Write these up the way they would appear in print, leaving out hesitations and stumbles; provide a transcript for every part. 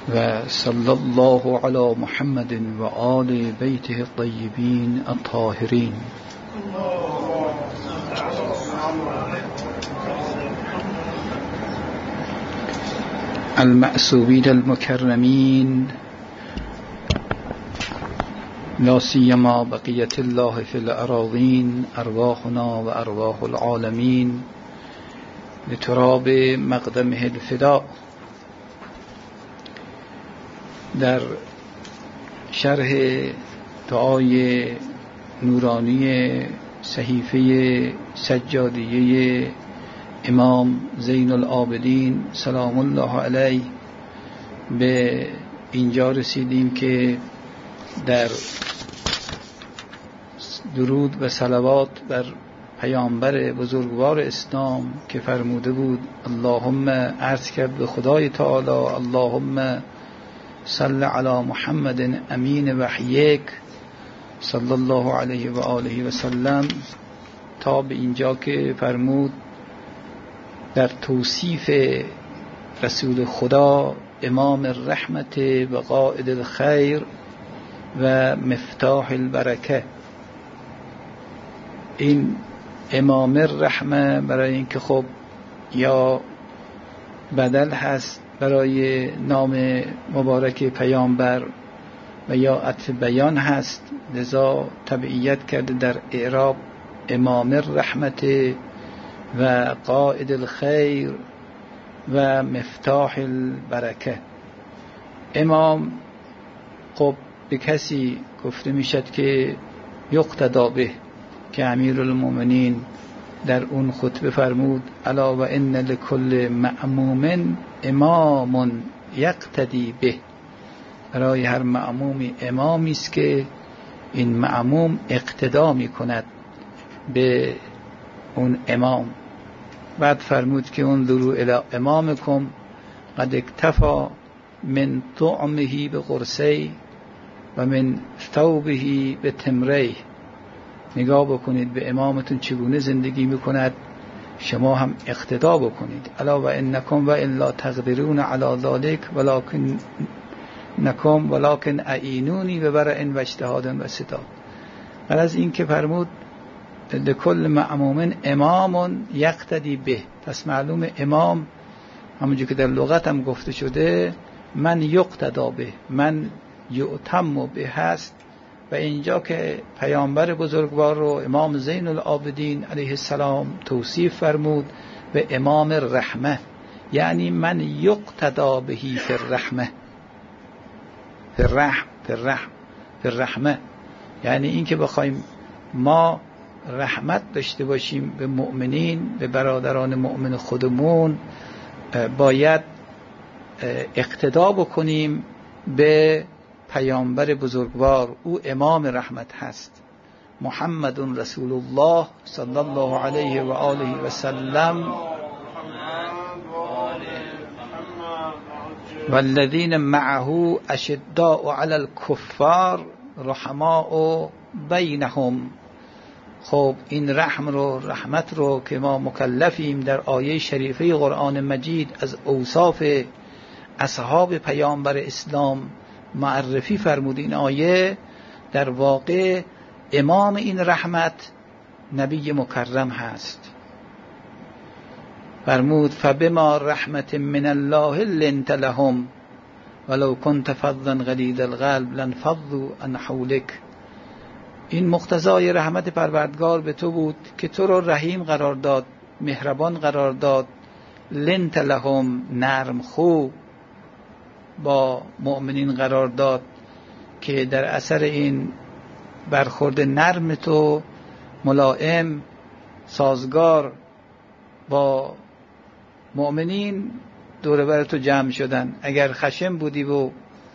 و صلی الله علی محمد و آل بیته الطیبین الطاهرین. المعصومین المکرمین، لا سیما بقیت الله فی الاراضین، ارواحنا و ارواح العالمین لتراب مقدمه الفداء. در شرح دعای نورانی صحیفه سجادیه امام زین العابدین سلام الله علیه به اینجا رسیدیم که در درود و صلوات بر پیامبر بزرگوار اسلام که فرموده بود اللهم، عرض کرد به خدای تعالی اللهم صل علی محمد امین وحیک صلی الله علیه و آله و سلم، تا به اینجا که فرمود در توصیف رسول خدا امام الرحمت و قائد الخیر و مفتاح البرکه. این امام الرحمه برای اینکه خب یا بدل هست برای نام مبارک پیامبر و یا عطف بیان هست، لذا تبعیت کرده در اعراب امام الرحمت و قائد الخیر و مفتاح البرکه. امام خب به کسی گفته میشد که یقتدا به، که امیرالمومنین در اون خطبه فرمود الا و ان لکل مأموم امام یقتدی به، برای هر مأمومی امامی است که این مأموم اقتدا می کند به اون امام. بعد فرمود که انظروا الی امامکم قد اکتفا من طعمه بقرصی و من ثوبه بتمری، نگاه بکنید به امامتون چگونه زندگی میکند، شما هم اقتدا بکنید. الا و انکم و الا تقدرون علی ذلک ولکن اعینونی و برع و اجتهاد و استداد. بعد از این که فرمود لکل معموم امام یقتدی به، پس معلوم امام همونجور که در لغت هم گفته شده من یقتدا به، من یؤتم به هست. و اینجا که پیامبر بزرگوار رو امام زین العابدین علیه السلام توصیف فرمود به امام الرحمه، یعنی من یقتدا بهی فی الرحمه، فی الرحمه، یعنی این که بخوایم ما رحمت داشته باشیم به مؤمنین، به برادران مؤمن خودمون، باید اقتدا بکنیم به پیامبر بزرگوار، او امام رحمت هست. محمد رسول الله صلی الله علیه و آله و سلم والذین معه اشداء علی الکفار رحماء بینهم. خب این رحمت رو که ما مکلفیم در آیه شریفه قرآن مجید از اوصاف اصحاب پیامبر اسلام معرفی فرمود. این آیه در واقع امام این رحمت نبی مکرم هست. فرمود فبما رحمت من الله لنت لهم ولو كنت فظا غلیظ القلب لانفضوا من حولك. این مقتضای رحمت پروردگار به تو بود که تو رو رحیم قرار داد، مهربان قرار داد، لنت لهم، نرم خو با مؤمنین قرار داد، که در اثر این برخورد نرم تو ملائم سازگار با مؤمنین دور بر تو جمع شدن. اگر خشم بودی و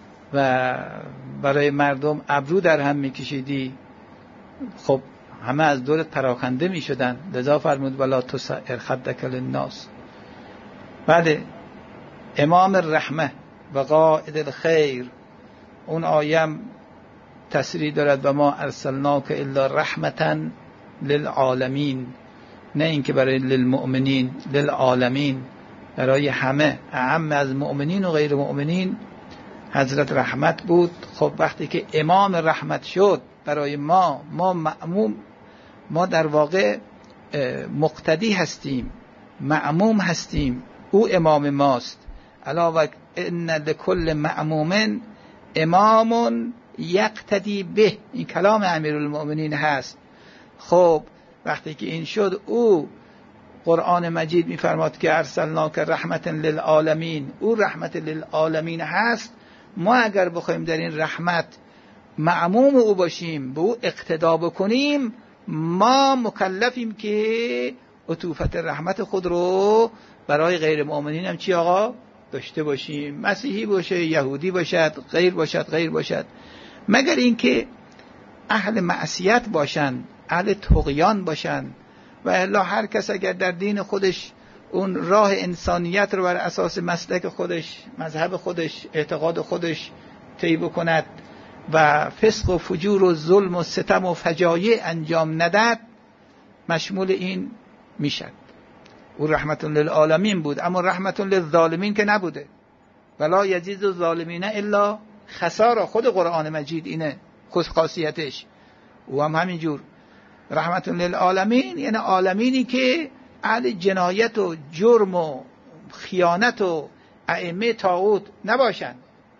برای مردم ابرو در هم میکشیدی، خب همه از دورت پراکنده میشدن. لذا فرمود ولا تسعر خدک للناس. بعد امام الرحمه و قائد الخیر، اون آیم تصریح دارد و ما ارسلناک الا رحمتا للعالمین، نه اینکه برای للمؤمنین، للعالمین، برای همه، اعم از مؤمنین و غیر مؤمنین حضرت رحمت بود. خب وقتی که امام رحمت شد برای ما مأموم، ما در واقع مقتدی هستیم، مأموم هستیم، او امام ماست. علاوه ان لکل مأموم امام یقتدی به، این کلام امیرالمؤمنین هست. خب وقتی که این شد، او قرآن مجید میفرماد که ارسلناک رحمت للعالمین، او رحمت للعالمین هست. ما اگر بخوایم در این رحمت معموم او باشیم، به او اقتدا بکنیم، ما مکلفیم که عطوفت رحمت خود رو برای غیر مؤمنین هم چی آقا داشته باشیم. مسیحی باشه، یهودی باشد، غیر باشد، مگر اینکه اهل معصیت باشن، اهل طغیان باشن. و الا هر کس اگر در دین خودش اون راه انسانیت رو بر اساس مسلک خودش، مذهب خودش، اعتقاد خودش طی بکند و فسق و فجور و ظلم و ستم و فجایع انجام ندهد، مشمول این میشد. او رحمت للعالمین بود، اما رحمت للظالمین که نبوده. ولا یزید الظالمین الا خسارا. خود قرآن مجید اینه خاصیتش. او هم همینجور رحمت للعالمین، یعنی عالمینی که اهل جنایت و جرم و خیانت و ائمه طاغوت نباشند.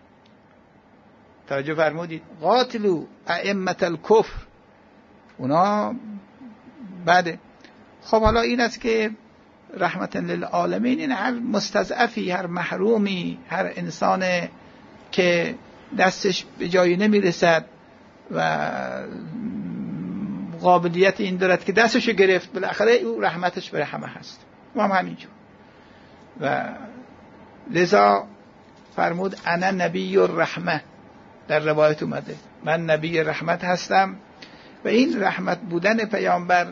توجه فرمودید؟ قاتلوا ائمه الکفر، اونا بعد. خب حالا این است که رحمت للعالمین، این هر مستضعفی، هر محرومی، هر انسان که دستش به جایی نمیرسد و قابلیت این دارد که دستشو گرفت، بالاخره او رحمتش برای همه هست. ما هم همینجور. و لذا فرمود انا نبی الرحمه، در روایت اومده من نبی رحمت هستم. و این رحمت بودن پیامبر،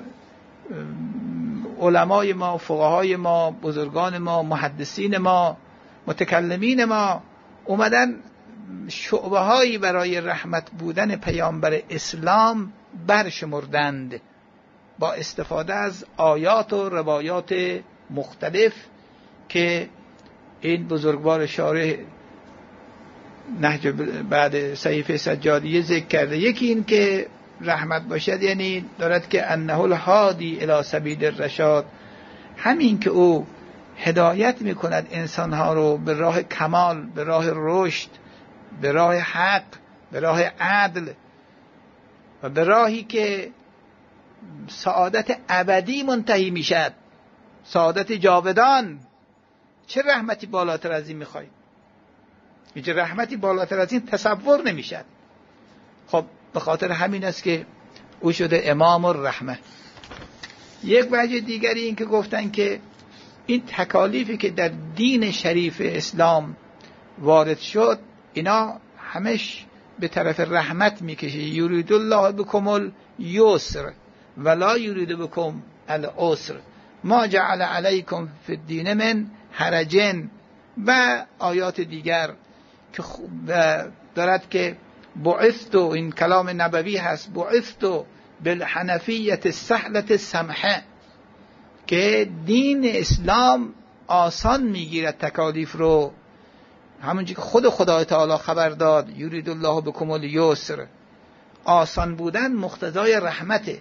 علمای ما، فقهای ما، بزرگان ما، محدثین ما، متکلمین ما اومدن شعبه هایی برای رحمت بودن پیامبر اسلام برشمردند با استفاده از آیات و روایات مختلف که این بزرگوار شارح نهج بعد صحیفه سجادیه ذکر کرده. یکی این که رحمت باشد یعنی دارد که انه الهادی الی سبیل الرشاد، همین که او هدایت میکند انسانها رو به راه کمال، به راه رشد، به راه حق، به راه عدل و به راهی که سعادت ابدی منتهی میشد، سعادت جاودان. چه رحمتی بالاتر از این میخواید؟ هیچ رحمتی بالاتر از این تصور نمیشد. خب به خاطر همین است که او شده امام الرحمه. یک وجه دیگری این که گفتن که این تکالیفی که در دین شریف اسلام وارد شد، اینا همش به طرف رحمت میکشه. یرید الله بکم الیسر ولا یرید بکم العسر، ما جعل علیکم فی الدین من حرج و آیات دیگر که دارد که بعثت، این کلام نبوی هست، بعثت بالحنفیت السهلة السمحه، که دین اسلام آسان میگیرد تکالیف رو، همونجوری که خود خدای تعالی خبر داد یرید الله بکم الیسر. آسان بودن مقتضای رحمته،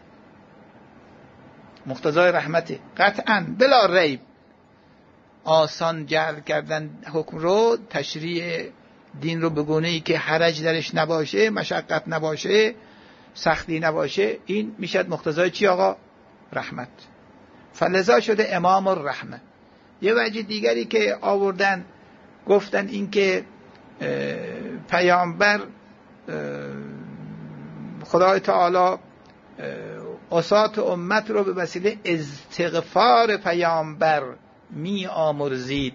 مقتضای رحمته قطعا بلا ریب. آسان جعل کردن حکم رو، تشریع دین رو به گونه‌ای که حرج درش نباشه، مشقت نباشه، سختی نباشه، این میشد مقتضای چی آقا؟ رحمت. فلذا شده امام الرحمه. یه وجه دیگری که آوردن گفتن این که پیامبر خدای تعالی عصات امت رو به وسیله استغفار پیامبر می آمرزید.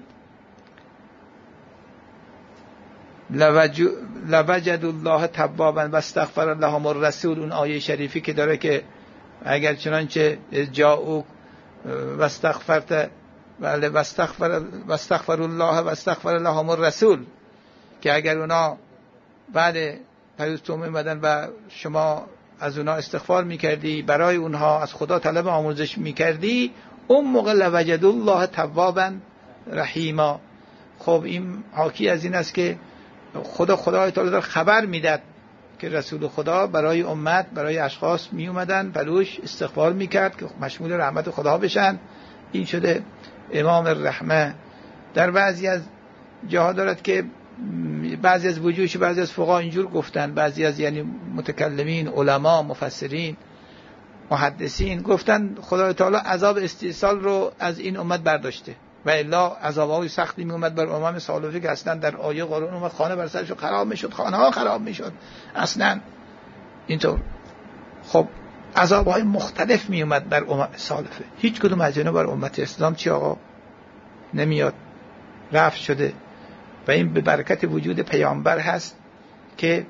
لوجد الله توابا و استغفر لهم الرسول، اون آیه شریفی که داره که اگر چنانچه جاءوک و استغفرت و استغفر الله و استغفر لهم الرسول، که اگر اونا بعد پیروز تومه اومدن و شما از اونا استغفار میکردی، برای اونها از خدا طلب آمرزش میکردی، اون موقع لوجد الله توابا رحیما. خب این حاکی از این است که خدای تعالی داره خبر میداد که رسول خدا برای امت، برای اشخاص می اومدن پلوش استقبال میکرد که مشمول رحمت خدا بشن. این شده امام الرحمه. در بعضی از جاها دارد که بعضی از وجوهش، بعضی از فقها اینجور گفتن، بعضی از یعنی متکلمین، علما، مفسرین، محدثین گفتن خدای تعالی عذاب استیصال رو از این امت برداشته و الا عذاب‌های سختی می اومد بر امم سالفه که اصلا در آیه قرآن اومد خانه بر سرشون خراب میشد، خانه ها خراب میشد اصلا اینطور. خب عذاب‌های مختلف می اومد بر امم سالفه، هیچ کدوم از اینا بر امت اسلام چی آقا نمیاد، رفع شده. و این به برکت وجود پیامبر هست که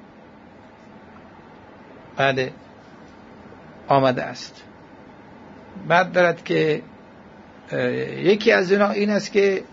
بله آمده است. بعد دارد که یکی از اینا این است که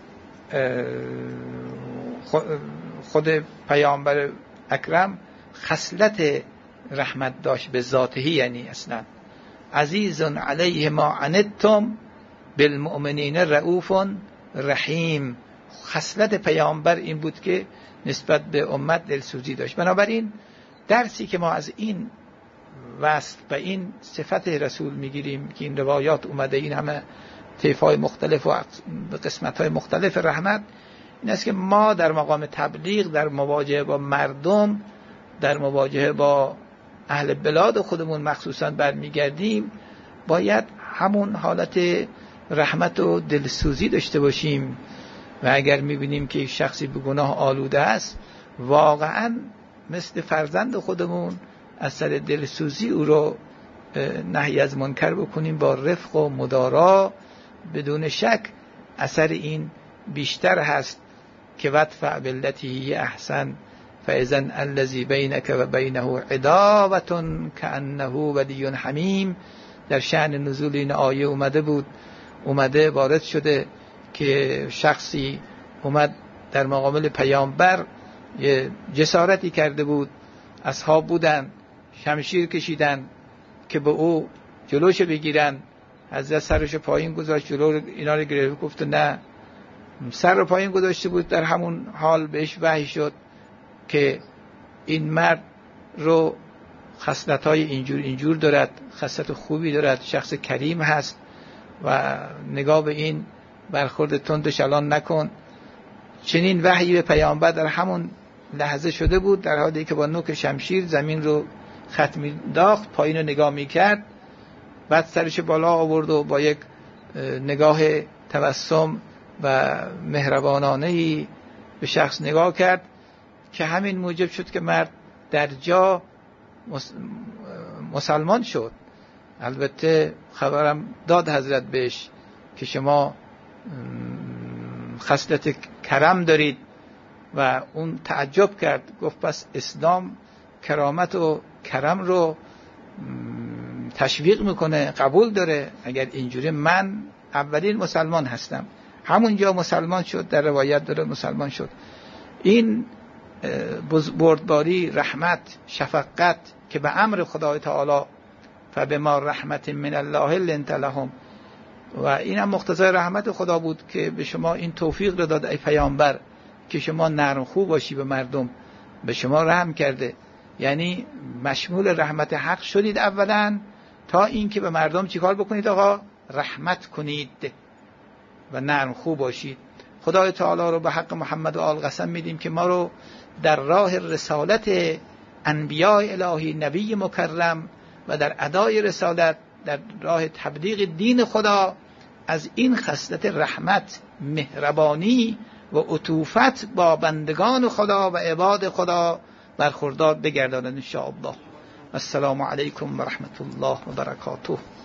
خود پیامبر اکرم خصلت رحمت داشت به ذاتهی، یعنی اصلا عزیز علیه ما عنتم بالمؤمنین رؤوف رحیم. خصلت پیامبر این بود که نسبت به امت دلسوزی داشت. بنابراین درسی که ما از این وصف و این صفت رسول میگیریم که این روایات اومده، این همه طیف‌های مختلف و قسمت‌های مختلف رحمت، این است که ما در مقام تبلیغ، در مواجهه با مردم، در مواجهه با اهل بلاد خودمون مخصوصا برمیگردیم، باید همون حالت رحمت و دلسوزی داشته باشیم. و اگر میبینیم که یک شخصی به گناه آلوده است، واقعا مثل فرزند خودمون از سر دلسوزی او رو نهی از منکر بکنیم با رفق و مدارا. بدون شک اثر این بیشتر هست که وادفع بالتی احسن فاذا الذی بینک و بینه عداوة کأنه ولی حمیم. در شأن نزول این آیه اومده وارد شده که شخصی اومد در مقابل پیامبر، یه جسارتی کرده بود، اصحاب بودن شمشیر کشیدن که به او جلوش بگیرن، حضرت سرش پایین گذاشت، جلو اینا رو گرفت، گفت نه. سر رو پایین گذاشته بود، در همون حال بهش وحی شد که این مرد رو خصلت‌های اینجور دارد، خصلت خوبی دارد، شخص کریم هست و نگاه به این برخورد تندش الان نکن. چنین وحی به پیامبر در همون لحظه شده بود، در حالی که با نوک شمشیر زمین رو خط می‌انداخت، پایین رو نگاه می‌کرد، بعد سرش بالا آورد و با یک نگاه تبسم و مهربانانه‌ای به شخص نگاه کرد که همین موجب شد که مرد در جا مسلمان شد. البته خبرم داد حضرت بهش که شما خصلت کرم دارید و اون تعجب کرد، گفت پس اسلام کرامت و کرم رو تشویق میکنه، قبول داره؟ اگر اینجوری من اولین مسلمان هستم. همونجا مسلمان شد، در روایت داره مسلمان شد. این بردباری، رحمت، شفقت که به امر خدای تعالی فبما رحمت من الله لنت لهم، و این هم مقتضای رحمت خدا بود که به شما این توفیق رو داد ای پیامبر که شما نرم خو باشی به مردم، به شما رحم کرده. یعنی مشمول رحمت حق شدید اولا، تا اینکه به مردم چیکار بکنید آقا؟ رحمت کنید و نرم خو باشید. خدای تعالی رو به حق محمد و آل قسم میدیم که ما رو در راه رسالت انبیاء الهی، نبی مکرم و در ادای رسالت، در راه تبلیغ دین خدا، از این خصلت رحمت، مهربانی و عطوفت با بندگان خدا و عباد خدا برخوردار بگردانند ان شاء الله. السلام علیکم و رحمت الله و برکاته.